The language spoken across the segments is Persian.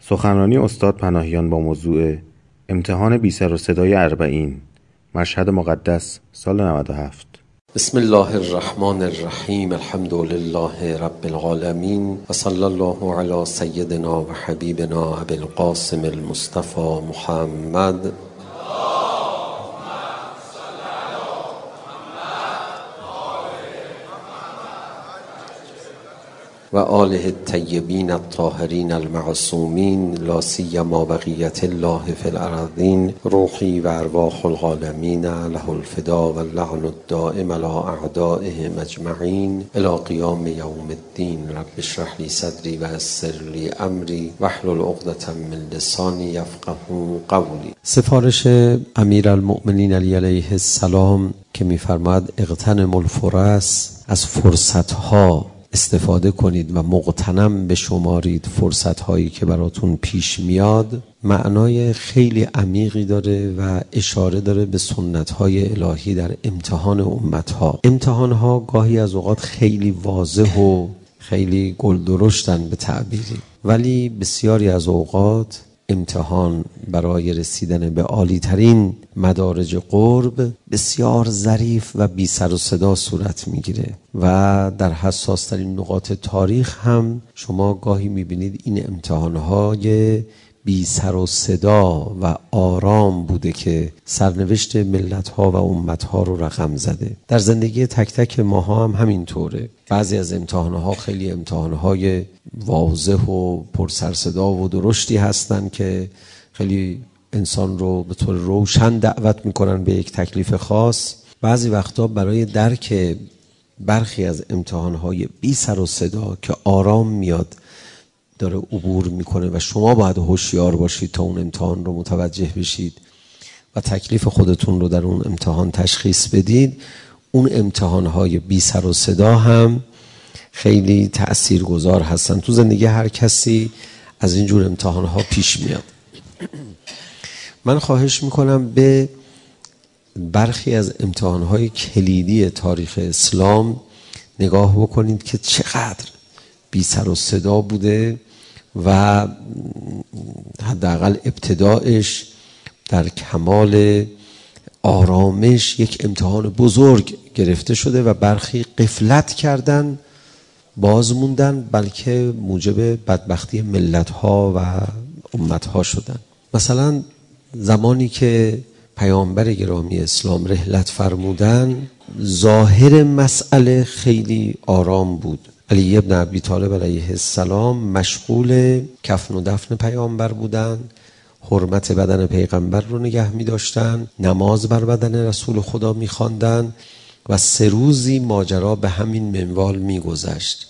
سخنرانی استاد پناهیان با موضوع امتحان بی سر و صدای اربعین، مشهد مقدس، سال 97. بسم الله الرحمن الرحیم. الحمد لله رب العالمین و صلی الله علی سیدنا و حبیبنا ابی القاسم المصطفى محمد و آله الطیبین الطاهرین المعصومین، لا سیما بقیت الله فی الارضین. روحی و ارواح العالمین له الفدا و اللعن الدائم علی اعدائهم اجمعین الی قیام یوم الدین. رب اشرح لی صدری و یسر لی امری واحلل عقدة من لسانی یفقهوا قولی. سفارش امیرالمؤمنین علی علیه السلام که می‌فرماید اغتنموا الفرص، از فرصت‌ها استفاده کنید و مغتنم بشمارید فرصت‌هایی که براتون پیش میاد، معنای خیلی عمیقی داره و اشاره داره به سنت‌های الهی در امتحان امت‌ها. امتحان‌ها گاهی از اوقات خیلی واضح و خیلی گلدرشتن به تعبیری، ولی بسیاری از اوقات امتحان برای رسیدن به عالی‌ترین مدارج قرب بسیار ظریف و بی سر و صدا صورت میگیره و در حساس‌ترین نقاط تاریخ هم شما گاهی میبینید این امتحان‌های بی سر و صدا و آرام بوده که سرنوشت ملت‌ها و امت‌ها رو رقم زده. در زندگی تک تک ماها هم همینطوره. بعضی از امتحان‌ها خیلی امتحان‌های واضح و پر سر صدا و درشتی هستن که خیلی انسان رو به طور روشن دعوت میکنن به یک تکلیف خاص. بعضی وقتا برای درک برخی از امتحان‌های بی سر و صدا که آرام میاد داره عبور میکنه و شما باید هوشیار باشید تا اون امتحان رو متوجه بشید و تکلیف خودتون رو در اون امتحان تشخیص بدید. اون امتحان‌های بی سر و صدا هم خیلی تأثیرگذار هستن. تو زندگی هر کسی از اینجور امتحان‌ها پیش میاد. من خواهش میکنم به برخی از امتحان‌های کلیدی تاریخ اسلام نگاه بکنید که چقدر بی سر و صدا بوده و حداقل ابتدایش در کمال آرامش یک امتحان بزرگ گرفته شده و برخی غفلت کردن، باز موندن، بلکه موجب بدبختی ملت‌ها و امت‌ها شدن. مثلا زمانی که پیامبر گرامی اسلام رحلت فرمودن، ظاهر مسئله خیلی آرام بود. علی ابن ابی طالب علیه السلام مشغول کفن و دفن پیامبر بودن، حرمت بدن پیغمبر رو نگه می داشتن، نماز بر بدن رسول خدا می خواندن و 3 روزی ماجرا به همین منوال می گذشت.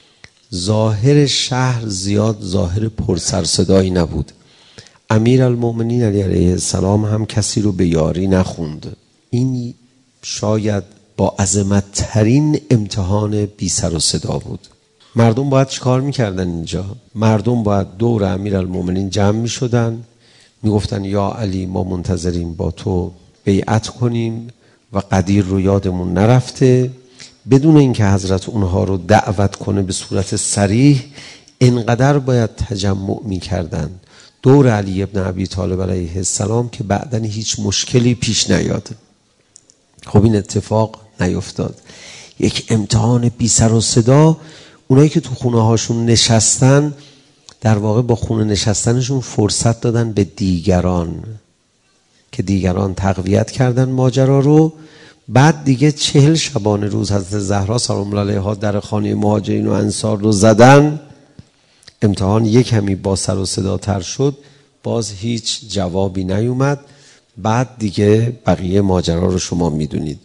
ظاهر شهر زیاد ظاهر پرسرصدایی نبود. امیرالمؤمنین علی علیه السلام هم کسی رو به یاری نخوند. این شاید با عظمت ترین امتحان بی سر و صدا بود. مردم باید چیکار میکردن اینجا؟ مردم باید دور امیرالمؤمنین جمع میشدن، میگفتن یا علی ما منتظریم با تو بیعت کنیم و قدیر رو یادمون نرفته، بدون اینکه حضرت اونها رو دعوت کنه به صورت صریح. انقدر باید تجمع میکردن دور علی ابن ابی طالب علیه السلام که بعدن هیچ مشکلی پیش نیاد. خب این اتفاق نیفتاد. یک امتحان بی سر و صدا. اونایی که تو خونه هاشون نشستن در واقع با خونه نشستنشون فرصت دادن به دیگران که دیگران تقویت کردن ماجرا رو. بعد دیگه 40 شبانه روز حضرت زهرا سلام الله علیها در خانه مهاجرین و انصار رو زدن. امتحان یک کمی با سر و صدا تر شد، باز هیچ جوابی نیومد. بعد دیگه بقیه ماجرا رو شما میدونید.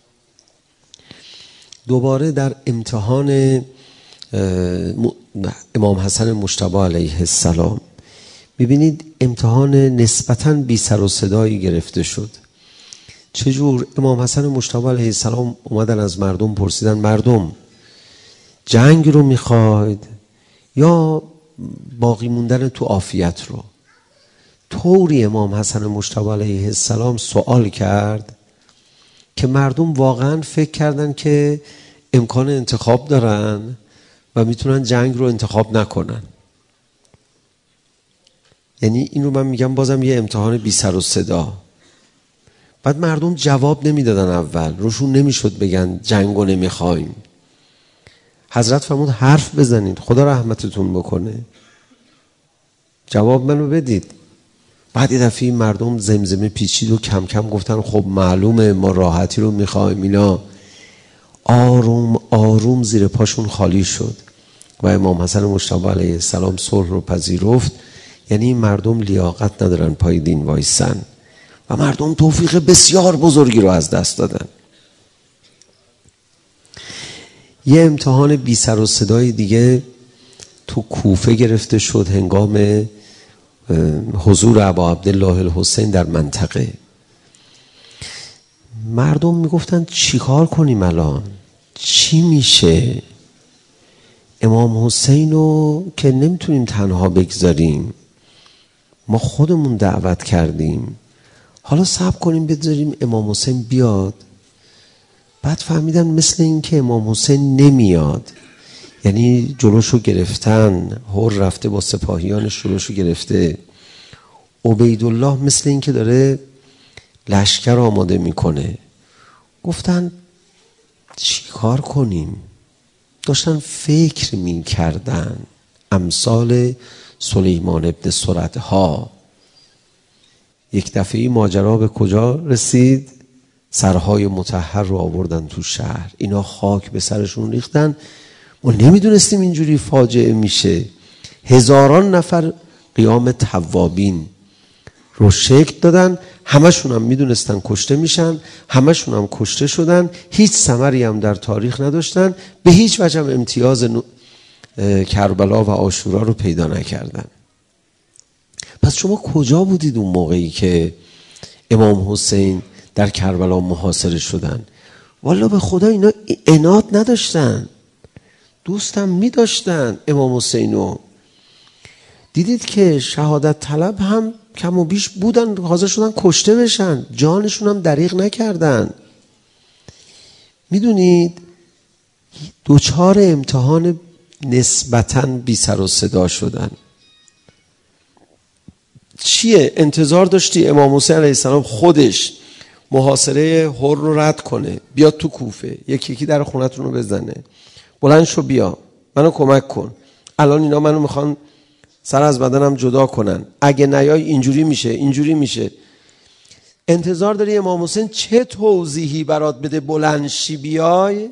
دوباره در امتحان امام حسن مجتبی علیه السلام میبینید امتحان نسبتاً بی سر و صدایی گرفته شد. چجور؟ امام حسن مجتبی علیه السلام اومدن از مردم پرسیدن مردم جنگ رو میخواید یا باقی موندن تو عافیت رو؟ طوری امام حسن مجتبی علیه السلام سوال کرد که مردم واقعا فکر کردن که امکان انتخاب دارن و میتونن جنگ رو انتخاب نکنن. یعنی این رو من میگم بازم یه امتحان بی سر و صدا. بعد مردم جواب نمیدادن، اول روشون نمیشد بگن جنگو نمیخوایم. حضرت فرمود حرف بزنید خدا رحمتتون بکنه، جواب منو بدید. بعد یه دفعه مردم زمزمه پیچید و کم کم گفتن خب معلومه ما راحتی رو میخوایم. اینا آروم آروم زیر پاشون خالی شد و امام حسن مجتبی علیه السلام صلح رو پذیرفت. یعنی این مردم لیاقت ندارن پای دین وایسن و مردم توفیق بسیار بزرگی رو از دست دادن. یه امتحان بی سر و صدای دیگه تو کوفه گرفته شد هنگام حضور ابا عبدالله الحسین در منطقه. مردم میگفتن چی کار کنیم الان؟ چی میشه؟ امام حسین رو که نمیتونیم تنها بگذاریم، ما خودمون دعوت کردیم، حالا صبر کنیم بذاریم امام حسین بیاد. بعد فهمیدن مثل این که امام حسین نمیاد، یعنی جلوشو گرفتن، هر رفته با سپاهیانش جلوشو گرفته. عبیدالله مثل این که داره لشکر آماده میکنه. گفتن چی کار کنیم؟ داشتن فکر میکردن، امثال سلیمان ابن سردها. یک دفعه ماجرا به کجا رسید؟ سرهای مطهر رو آوردن تو شهر، اینا خاک به سرشون ریختن. ما نمیدونستیم اینجوری فاجعه میشه. هزاران نفر قیام توابین رو شکل دادن، همشون هم میدونستن کشته میشن، همشون هم کشته شدن، هیچ ثمری هم در تاریخ نداشتن، به هیچ وجه هم امتیاز کربلا و عاشورا رو پیدا نکردن. پس شما کجا بودید اون موقعی که امام حسین در کربلا محاصره شدن؟ والا به خدا اینا عناد نداشتن، دوستم میداشتن امام حسینو. دیدید که شهادت طلب هم کم و بیش بودن، حاضر شدن کشته بشن، جانشون هم دریغ نکردن. میدونید دوچار امتحان نسبتاً بی سر و صدا شدن. چیه؟ انتظار داشتی امام حسین علیه السلام خودش محاصره هر رو رد کنه، بیاد تو کوفه، یکی یکی در خونتون رو بزنه، بلند شو بیا منو کمک کن، الان اینا منو میخوان سر از بدنم جدا کنن، اگه نیای اینجوری میشه اینجوری میشه. انتظار داری امام حسین چه توضیحی برات بده بلند شی بیای؟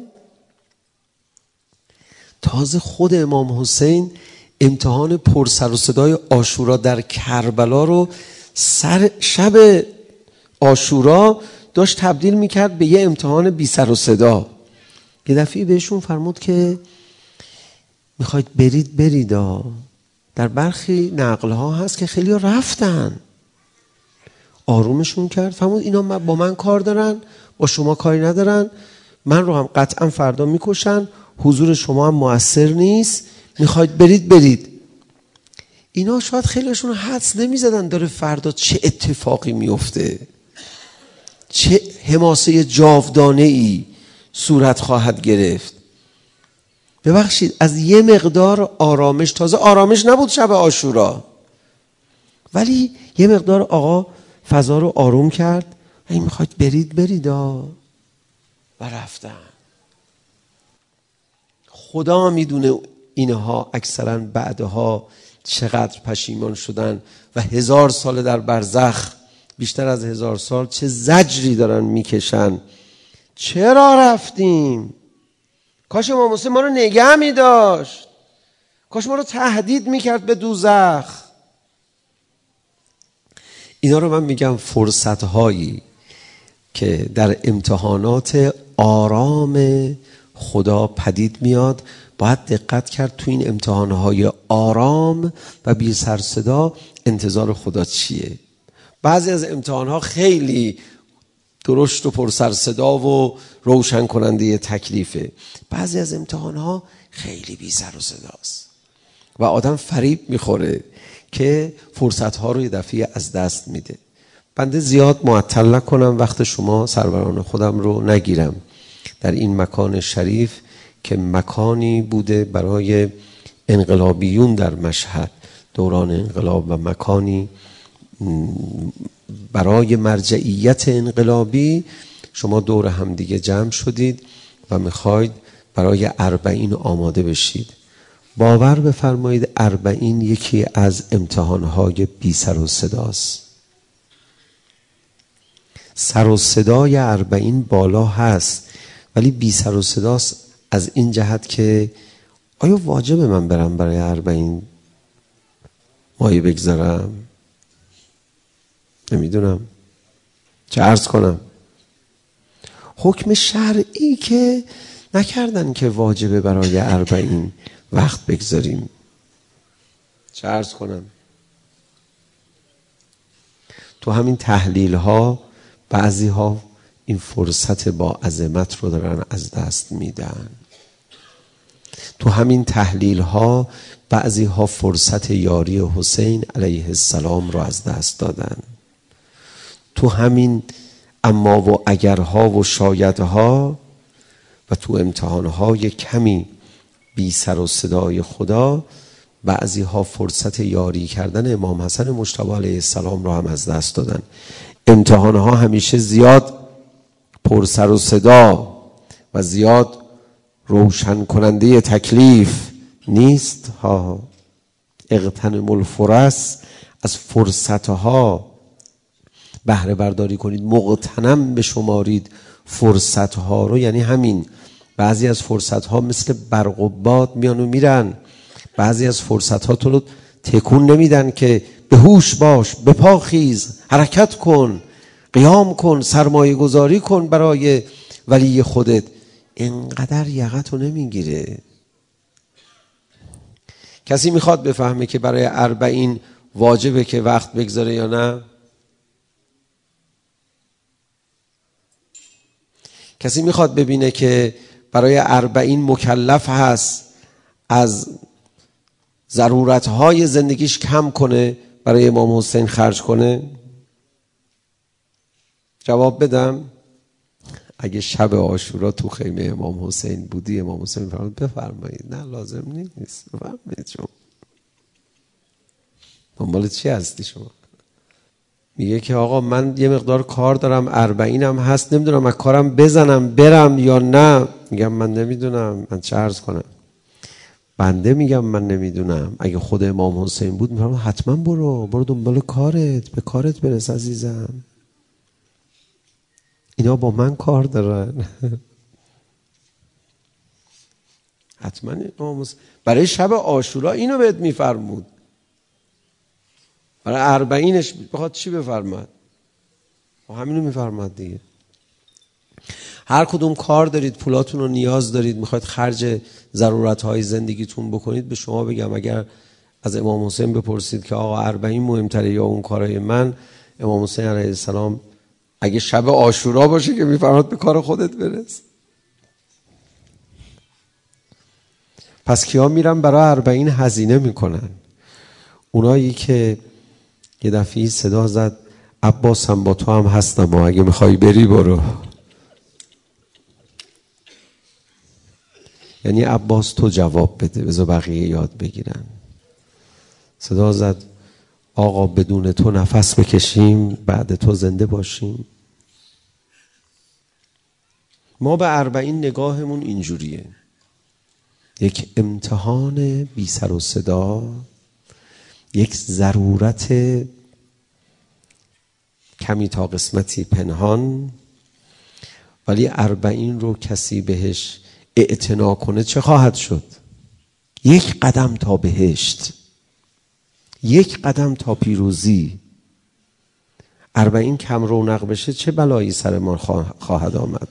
تازه خود امام حسین امتحان پر سر و صدای عاشورا در کربلا رو سر شب عاشورا داشت تبدیل میکرد به یه امتحان بی سر و صدا. یه دفعه بهشون فرمود که میخواید برید در برخی نقلها هست که خیلی رفتن. آرومشون کرد، فرمود اینا با من کار دارن، با شما کاری ندارن، من رو هم قطعا فردا میکشن، حضور شما هم مؤثر نیست، میخواید برید. اینا شاید خیلیشون حدس نمیزدن داره فردا چه اتفاقی میفته، چه حماسه جاودانه ای صورت خواهد گرفت. ببخشید از یه مقدار آرامش، تازه آرامش نبود شب عاشورا، ولی یه مقدار آقا فضا رو آروم کرد. این میخواید برید و رفتن. خدا میدونه اینها اکثرا بعدها چقدر پشیمان شدن و 1000 سال در برزخ، بیشتر از 1000 سال، چه زجری دارن میکشن. چرا رفتیم؟ کاش امام حسین ما رو نگه می‌داشت، کاش ما رو تهدید میکرد به دوزخ. اینا رو من میگم فرصت‌هایی که در امتحانات آرام خدا پدید میاد. باید دقت کرد تو این امتحانهای آرام و بی سر صدا انتظار خدا چیه. بعضی از امتحانها خیلی درشت و پر سر صدا و روشن کننده تکلیفه، بعضی از امتحانها خیلی بی سر و صداست و آدم فریب میخوره که فرصتها رو یه دفعه از دست میده. بنده زیاد معطل نکنم، وقت شما سروران خودم رو نگیرم در این مکان شریف که مکانی بوده برای انقلابیون در مشهد دوران انقلاب و مکانی برای مرجعیت انقلابی شما دور همدیگه جمع شدید و میخواید برای 40 آماده بشید. باور بفرمایید 40 یکی از امتحانهای بی سر و صداست. سر و صدای 40 بالا هست ولی بی سر و صداست از این جهت که آیا واجبه من برم برای 40 مایه بگذارم؟ نمیدونم چه عرض کنم. حکم شرعی که نکردن که واجبه برای 40 وقت بگذاریم. چه عرض کنم. تو همین تحلیل ها بعضی ها این فرصت با عظمت رو دارن از دست میدن. تو همین تحلیل ها بعضی ها فرصت یاری حسین علیه السلام رو از دست دادن. تو همین اما و اگرها و شایدها و تو امتحانهای کمی بی سر و صدای خدا بعضی ها فرصت یاری کردن امام حسن مجتبی علیه السلام رو هم از دست دادن. امتحانها همیشه زیاد پر سر و صدا و زیاد روشن کننده تکلیف نیست ها. اغتنم الفرص، از فرصتها بهره برداری کنید، مغتنم بشمارید فرصتها رو. یعنی همین بعضی از فرصتها مثل برق و باد میان و میرن. بعضی از فرصتها تو رو تکون نمیدن که به هوش باش، به پا خیز، حرکت کن، قیام کن، سرمایه گذاری کن برای ولی خودت. اینقدر یقتو نمیگیره. کسی میخواد بفهمه که برای 40 واجبه که وقت بگذاره یا نه؟ کسی میخواد ببینه که برای 40 مکلف هست از ضرورتهای زندگیش کم کنه برای امام حسین خرج کنه؟ جواب بدم. اگه شب عاشورا تو خیمه امام حسین بودی، امام حسین فرمود بفرمایید. نه لازم نیست، بفرمایید. شما دنبال چی هستی شما؟ میگه که آقا من یه مقدار کار دارم، 40 هم هست، نمیدونم از کارم بزنم برم یا نه. میگم من نمیدونم، من چه عرض کنم. بنده میگم من نمیدونم. اگه خود امام حسین بود میفرمود حتما برو دنبال کارت، به کارت برس عزیزم. اینا با من کار دارن. حتما امام حسین برای شب عاشورا اینو بهت میفرمود. برای 40ش بخواد چی بفرماد؟ همینو میفرماد دیگه. هر کدوم کار دارید، پولاتون رو نیاز دارید، میخواید خرج ضرورتهای زندگیتون بکنید، به شما بگم اگر از امام حسین بپرسید که آقا 40 مهمتره یا اون کارهای من، امام حسین علیه السلام اگه شب عاشورا باشه که میفرماد به کار خودت برس. پس کیا میرن برای 40 هزینه میکنن؟ اونایی که یه دفعه صدا زد عباس هم با تو هم هستم و اگه میخوای بری برو. یعنی عباس تو جواب بده، بذار بقیه یاد بگیرن. صدا زد آقا بدون تو نفس بکشیم، بعد تو زنده باشیم. ما به 40 نگاهمون اینجوریه. یک امتحان بی سر و صدا، یک ضرورت کمی تا قسمتی پنهان، ولی 40 رو کسی بهش اعتنا کنه چه خواهد شد؟ یک قدم تا بهشت، یک قدم تا پیروزی. 40 کم رونق بشه چه بلایی سر ما خواهد آمد؟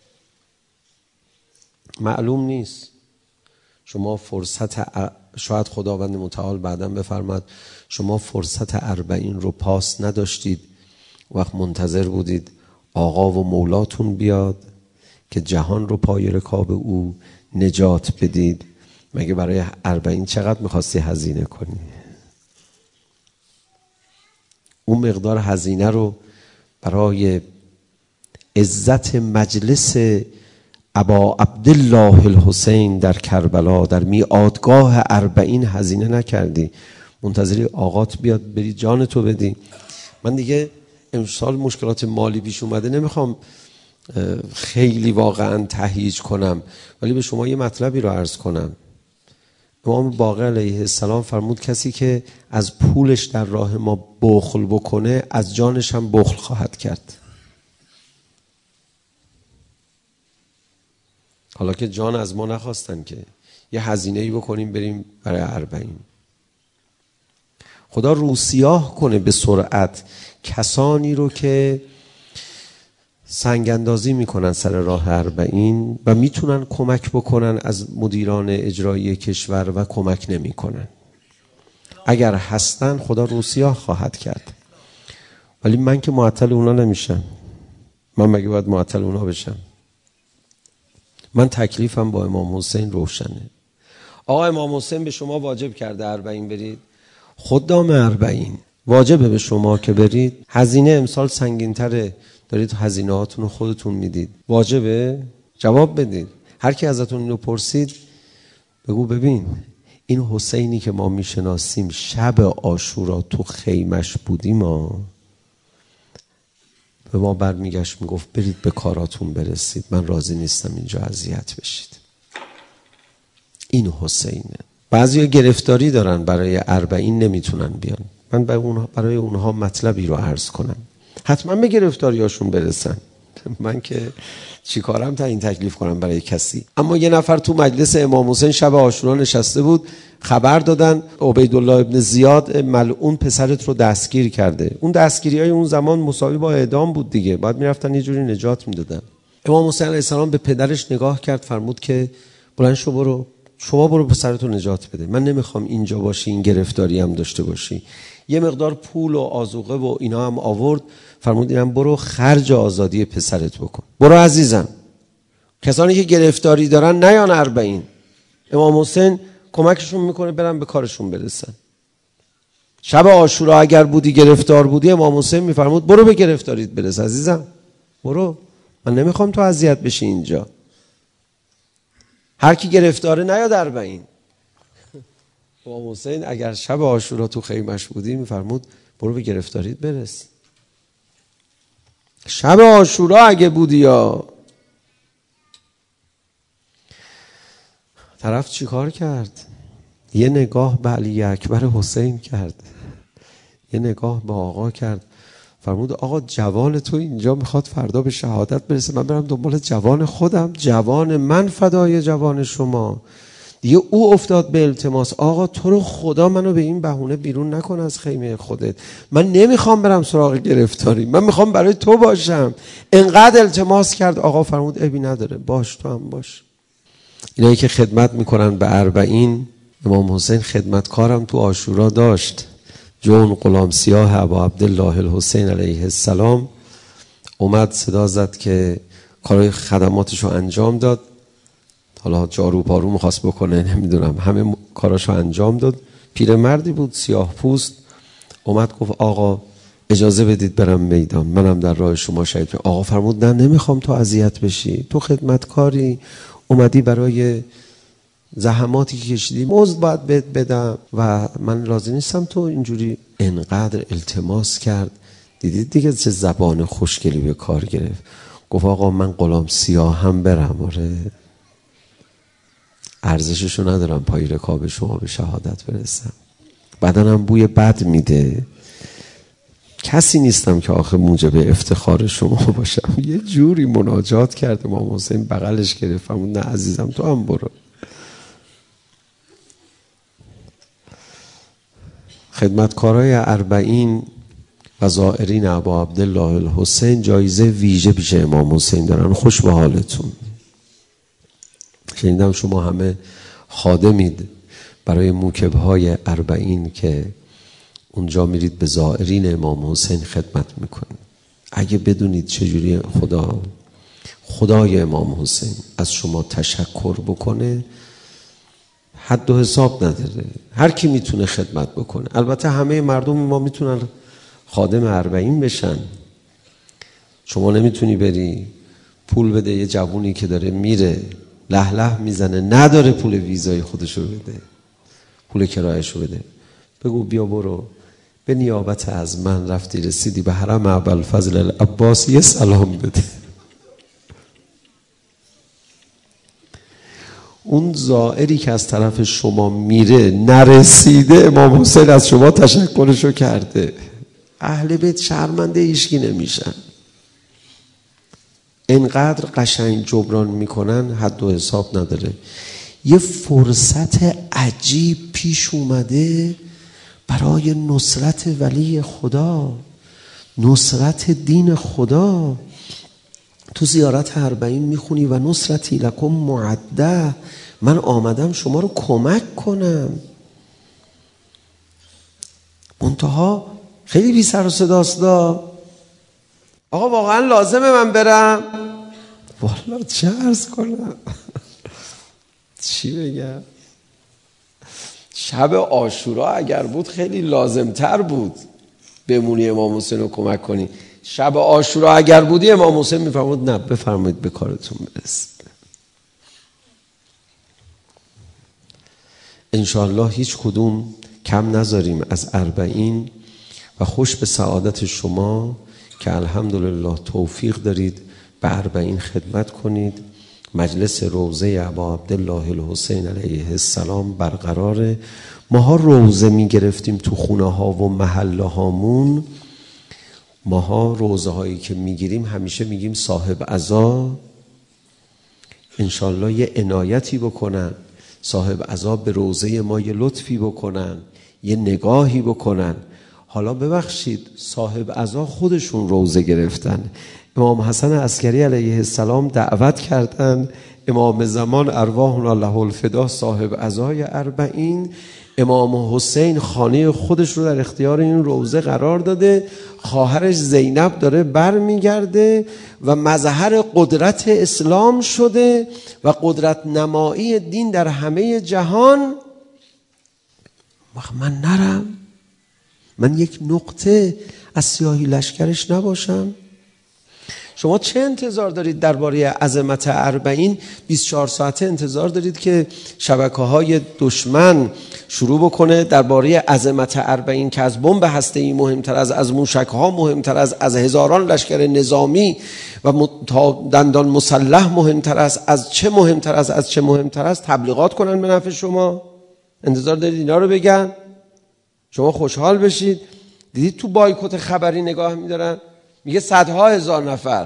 معلوم نیست. شما فرصت شاید خداوند متعال بعداً بفرماد شما فرصت 40 رو پاس نداشتید، وقت منتظر بودید آقا و مولاتون بیاد که جهان رو پای رکاب او نجات بدید. مگه برای 40 چقدر میخواستی هزینه کنی؟ اون مقدار هزینه رو برای عزت مجلس ابا عبدالله الحسین در کربلا، در میعادگاه 40 هزینه نکردی. منتظری آقات بیاد بری جان تو بدی. من دیگه امسال مشکلات مالی پیش اومده، نمیخوام خیلی واقعا تهییج کنم، ولی به شما یه مطلبی رو عرض کنم. امام باقر علیه السلام فرمود کسی که از پولش در راه ما بخل بکنه از جانش هم بخل خواهد کرد. حالا که جان از ما نخواستن که یه هزینه‌ای بکنیم بریم برای 40. خدا روسیاه کنه به سرعت کسانی رو که سنگ اندازی میکنن سر راه 40 و میتونن کمک بکنن از مدیران اجرایی کشور و کمک نمیکنن. اگر هستن خدا روسیاه خواهد کرد. ولی من که معطل اونا نمیشم. من مگه باید معطل اونا بشم؟ من تکلیفم با امام حسین روشنه. آقا امام حسین به شما واجب کرده 40 برید. خدام 40 واجبه به شما که برید. هزینه امسال سنگین‌تره، دارید هزینه هاتون رو خودتون میدید. واجبه؟ جواب بدید. هر کی ازتون اینو پرسید بگو ببین این حسینی که ما میشناسیم شب عاشورا تو خیمش بودیم، ما به ما برمیگشت میگفت برید به کاراتون برسید، من راضی نیستم اینجا اذیت بشید. این حسینه. بعضیا گرفتاری دارن برای 40 نمیتونن بیان. من برای اونها مطلبی رو عرض کنم، حتما به گرفتاریاشون برسن. من که چی کارم تا این تکلیف کنم برای کسی. اما یه نفر تو مجلس امام حسین شب عاشورا نشسته بود، خبر دادن عبیدالله ابن زیاد ملعون پسرت رو دستگیر کرده. اون دستگیری‌های اون زمان مساوی با اعدام بود دیگه، باید میرفتن یه جوری نجات میدادن. امام حسین علیه السلام به پدرش نگاه کرد، فرمود که بلند شو برو، شما برو پسرتو نجات بده، من نمیخوام اینجا باشی، این گرفتاری هم داشته باشی. یه مقدار پول و آذوقه و اینا هم آورد، فرمود اینم برو خرج آزادی پسرت بکن، برو عزیزم. کسانی که گرفتاری دارن نیان 40. امام حسین کمکشون میکنه برن به کارشون برسن. شب عاشورا اگر بودی گرفتار بودی، امام حسین میفرمود برو به گرفتاریت برس عزیزم، برو، من نمیخوام تو اذیت بشی اینجا. هر کی گرفتاره نیاد 40. امام حسین اگر شب عاشورا تو خیمش بودی میفرمود برو به گرفتاریت برس. شب عاشورا اگه بودی یا طرف چی کار کرد؟ یه نگاه به علی اکبر حسین کرد، یه نگاه به آقا کرد، فرمود آقا جوان تو اینجا میخواد فردا به شهادت برسه، من برم دنبال جوان خودم، جوان من فدای جوان شما. دیگه او افتاد به التماس، آقا تو رو خدا منو به این بهونه بیرون نکن از خیمه خودت، من نمیخوام برم سراغ گرفتاری، من میخوام برای تو باشم. انقدر التماس کرد، آقا فرمود ابی نداره، باش تو هم باش. اینایی که خدمت میکنن به 40، امام حسین خدمتکارم تو عاشورا داشت، جون غلام سیاه ابا عبدالله الحسین علیه السلام اومد صدا زد که کارهای خدماتشو انجام داد. حالا جارو پارو میخواست بکنه نمیدونم، همه کاراشو انجام داد. پیرمردی بود سیاه پوست، اومد گفت آقا اجازه بدید برم میدان، منم در راه شما شهید بشم. آقا فرمود نه نمیخوام تو اذیت بشی، تو خدمتکاری، اومدی برای زحماتی که کشیدی مزد باید بهت بدم و من راضی نیستم تو اینجوری. انقدر التماس کرد، دیدید دیگه چه زبان خوشگلی به کار گرفت. گفت آقا من غلام سیاه هم برم، آره ارزششو ندارم پای رکاب شما به شهادت برسم، بدنم بوی بد میده، کسی نیستم که آخه موجب افتخار شما باشم. یه جوری مناجات کرد امام حسین، بغلش گرفت، فرمود نه عزیزم تو هم برو. خدمتکارای 40 و زائرین ابا عبدالله الحسین جایزه ویژه پیش امام حسین دارن. خوش به حالتون. شنیدم شما همه خادمید برای موکبهای 40 که اونجا میرید به زائرین امام حسین خدمت میکنید. اگه بدونید چجوری خدای امام حسین از شما تشکر بکنه حد و حساب نداره. هر کی میتونه خدمت بکنه. البته همه مردم ما میتونن خادم 40 بشن. شما نمیتونی بری پول بده یه جوونی که داره میره لح لح میزنه نداره پول ویزای خودشو بده، پول کرایشو بده، بگو بیا برو به نیابت از من رفتی رسیدی به حرم ابوالفضل العباس یه سلام بده. اون زائری که از طرف شما میره نرسیده، امام حسین از شما تشکرشو کرده. اهل بیت شرمنده هیچکی نمیشن. اینقدر قشنگ جبران میکنن حد و حساب نداره. یه فرصت عجیب پیش اومده برای نصرت ولی خدا، نصرت دین خدا. تو زیارت اربعین میخونی و نصرتی لکم معده، من آمدم شما رو کمک کنم. منتها خیلی بی سر و صداست. آقا واقعا لازمه من برم؟ والا چه عرض کنم؟ چی بگم؟ شب عاشورا اگر بود خیلی لازمتر بود بمونی امام حسین رو کمک کنی. شب عاشورا اگر بودی امام حسین میفرمود نه بفرمایید به کارتون برسید. انشاءالله هیچ کدوم کم نذاریم از اربعین و خوش به سعادت شما که الحمدلله توفیق دارید به اربعین خدمت کنید. مجلس روضه ابا عبدالله الحسین علیه السلام برقراره. ماها روضه می گرفتیم تو خونه ها و محله هامون. ماها روضه هایی که می گیریم همیشه میگیم صاحب عزا انشالله یه عنایتی بکنن، صاحب عزا به روضه ما یه لطفی بکنن، یه نگاهی بکنن. حالا ببخشید صاحب عزا خودشون روضه گرفتن. امام حسن عسکری علیه السلام دعوت کردن، امام زمان ارواحنا له الفدا صاحب عزای اربعین، امام حسین خانه خودش رو در اختیار این روضه قرار داده. خواهرش زینب داره بر میگرده و مظهر قدرت اسلام شده و قدرت نمایی دین در همه جهان. من نرم؟ من یک نقطه از سیاهی لشکرش نباشم؟ شما چه انتظار دارید درباره عظمت اربعین؟ 24 ساعته انتظار دارید که شبکه‌های دشمن شروع بکنه درباره عظمت اربعین که از بمب هسته‌ای مهمتر از موشک‌ها، مهمتر از هزاران لشکر نظامی و دندان مسلح مهمتر از چه مهمتر است تبلیغات کنن به نفع شما؟ انتظار دارید اینا رو بگن شما خوشحال بشید؟ دیدید تو بایکوت خبری نگاه می‌دارن میگه صدها هزار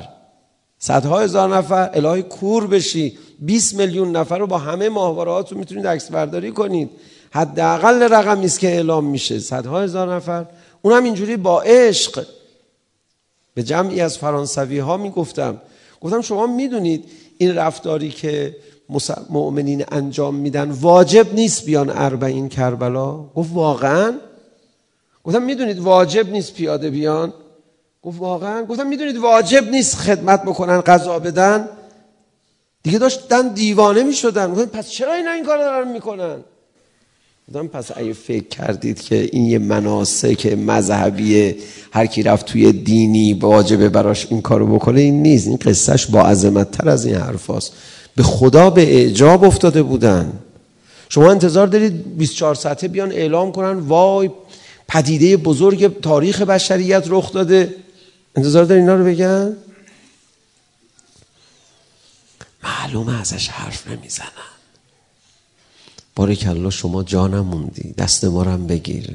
نفر الهی کور بشی. 20 میلیون نفر رو با همه ماهوارهاتون میتونید عکس برداری کنید. حداقل رقمی است که اعلام میشه 100 هزار نفر. اونم اینجوری با عشق. به جمعی از فرانسوی ها میگفتم شما میدونید این رفتاری که مؤمنین انجام میدن واجب نیست بیان اربعین کربلا؟ گفت واقعا؟ گفتم میدونید واجب نیست پیاده بیان؟ گفت واقعا؟ گفتم میدونید واجب نیست خدمت بکنن غذا بدن؟ دیگه داشتن دیوانه میشدن. گفتم پس چرا اینا این کار دارن میکنن؟ گفتم پس اگه فکر کردید که این یه مناسک مذهبیه هر کی رفت توی دینی واجبه براش این کارو بکنه، این نیست. این قصهش با عظمت تر از این حرفاست. به خدا به اعجاب افتاده بودن. شما انتظار دارید 24 ساعته بیان اعلام کنن وای پدیده بزرگ تاریخ بشریت رخ داده؟ انتظار دارید اینا رو بگن؟ معلومه ازش حرف نمیزنن. بارکالله شما جانم موندی، دست ما رو هم بگیر.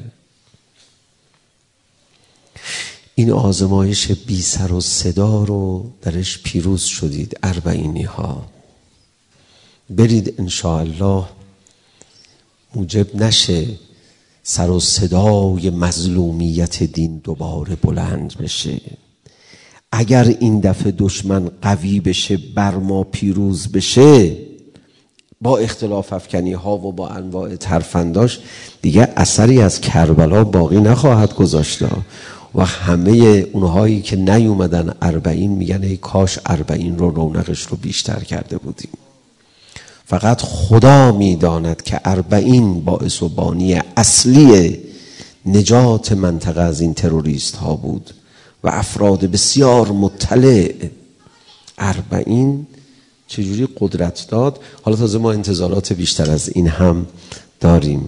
این آزمایش بی سر و صدا رو درش پیروز شدید اربعینی ها. برید انشاءالله موجب نشه سر و صدای مظلومیت دین دوباره بلند بشه. اگر این دفعه دشمن قوی بشه بر ما پیروز بشه با اختلاف افکنی ها و با انواع ترفنداش، دیگه اثری از کربلا باقی نخواهد گذاشت و همه اونهایی که نیومدن اربعین میگن ای کاش اربعین رو رونقش رو بیشتر کرده بودیم. فقط خدا میداند که اربعین باعث و بانی اصلی نجات منطقه از این تروریست ها بود و افراد بسیار مطلع. اربعین چجوری قدرت داد. حالا تازه ما انتظارات بیشتر از این هم داریم.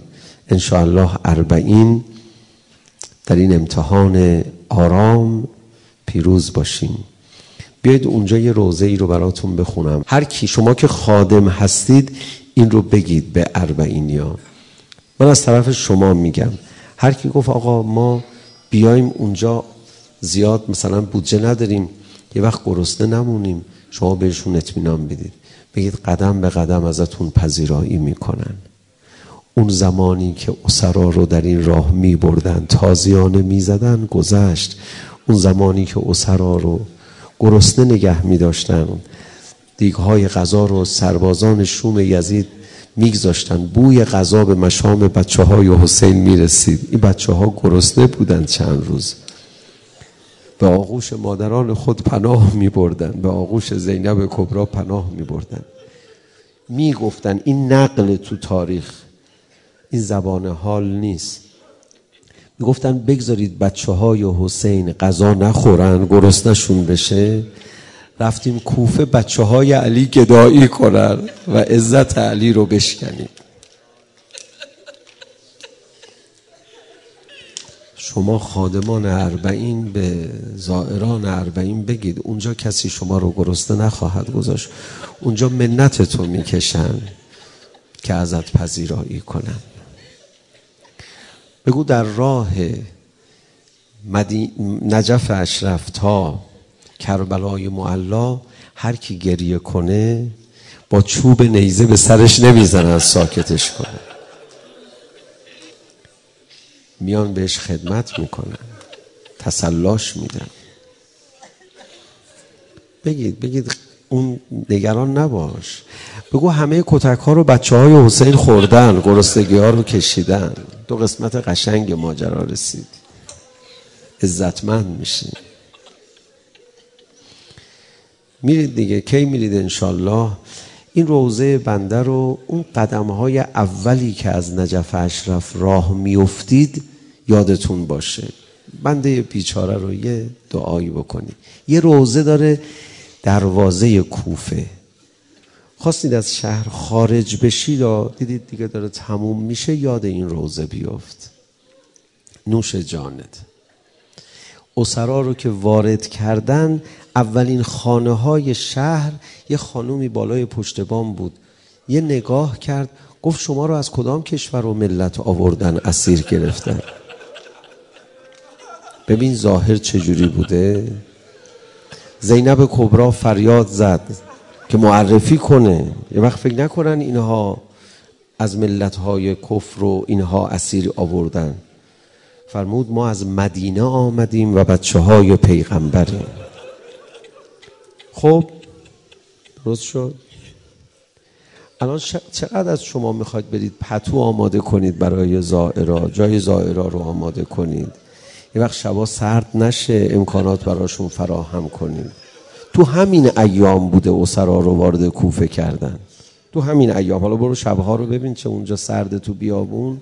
انشاءالله 40 در این امتحان آرام پیروز باشیم. بیاید اونجا یه روزه ای رو براتون بخونم. هر کی شما که خادم هستید این رو بگید به 40یا. من از طرف شما میگم هر کی گفت آقا ما بیایم اونجا زیاد مثلا بودجه نداریم یه وقت گرسنه نمونیم، شما بهشون اطمینان بدید، بگید قدم به قدم ازتون پذیرایی میکنن. اون زمانی که اسرا رو در این راه میبردن تازیانه میزدن گذشت. اون زمانی که اسرا رو گرسنه نگه میداشتن، دیگهای غذا رو سربازان شوم یزید میگذاشتن، بوی غذا به مشام بچه های حسین میرسید. این بچه ها گرسنه بودن چند روز، به آغوش مادران خود پناه میبردن، به آغوش زینب کبرا پناه میبردن. میگفتن این نقل تو تاریخ، این زبان حال نیست. میگفتن بگذارید بچه های حسین غذا نخورن گرسنه‌شون بشه، رفتیم کوفه بچه های علی گدایی کنن و عزت علی رو بشکنیم. شما خادمان 40 به زائران 40 بگید اونجا کسی شما رو گرسنه نخواهد گذاشت، اونجا منتتو میکشن که ازت پذیرایی کنن. بگو در راه نجف اشرف تا کربلای معلا هر کی گریه کنه با چوب نیزه به سرش نمیزنن ساکتش کنه، میان بهش خدمت میکنن، تسلاش میدن. بگید اون نگران نباش. بگو همه کتک ها رو بچه های حسین خوردن، گرسنگی ها رو کشیدن، 2 قسمت قشنگ ماجرا رسید، عزتمند میشین. میرید دیگه، کی میرید انشالله؟ این روزه بنده رو اون قدم های اولی که از نجف اشرف راه میافتید یادتون باشه. بنده بیچاره رو یه دعایی بکنید. یه روزه داره دروازه کوفه، خواستید از شهر خارج بشید و دیدید دیگه داره تموم میشه، یاد این روزه بیافت. نوش جانت. اسرا رو که وارد کردن، اولین خانه های شهر یه خانومی بالای پشت بام بود، یه نگاه کرد گفت شما رو از کدام کشور و ملت آوردن اسیر گرفتن؟ ببین ظاهر چجوری بوده. زینب کبرا فریاد زد که معرفی کنه، یه وقت فکر نکنن اینها از ملت‌های کفر و اینها اسیر آوردن. فرمود ما از مدینه آمدیم و بچه‌های پیغمبریم. خب درست شد. الان چقدر از شما میخواید برید پتو آماده کنید برای زائرا، جای زائرا رو آماده کنید، یه وقت شبا سرد نشه، امکانات براشون فراهم کنید. تو همین ایام بوده اسرا رو وارد کوفه کردن، تو همین ایام. حالا برو شبها رو ببین چه اونجا سرده تو بیابون.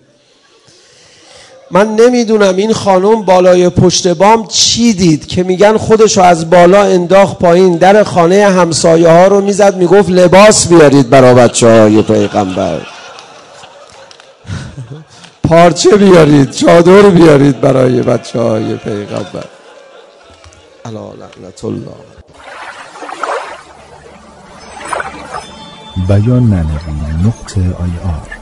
من نمیدونم این خانم بالای پشت بام چی دید که میگن خودشو از بالا انداخت پایین، در خانه همسایه ها رو میزد، میگفت لباس بیارید برای بچه های پیغمبر، پارچه بیارید، چادر بیارید برای بچه های پیغمبر. الا لعنت الله. بیان معنوی .ir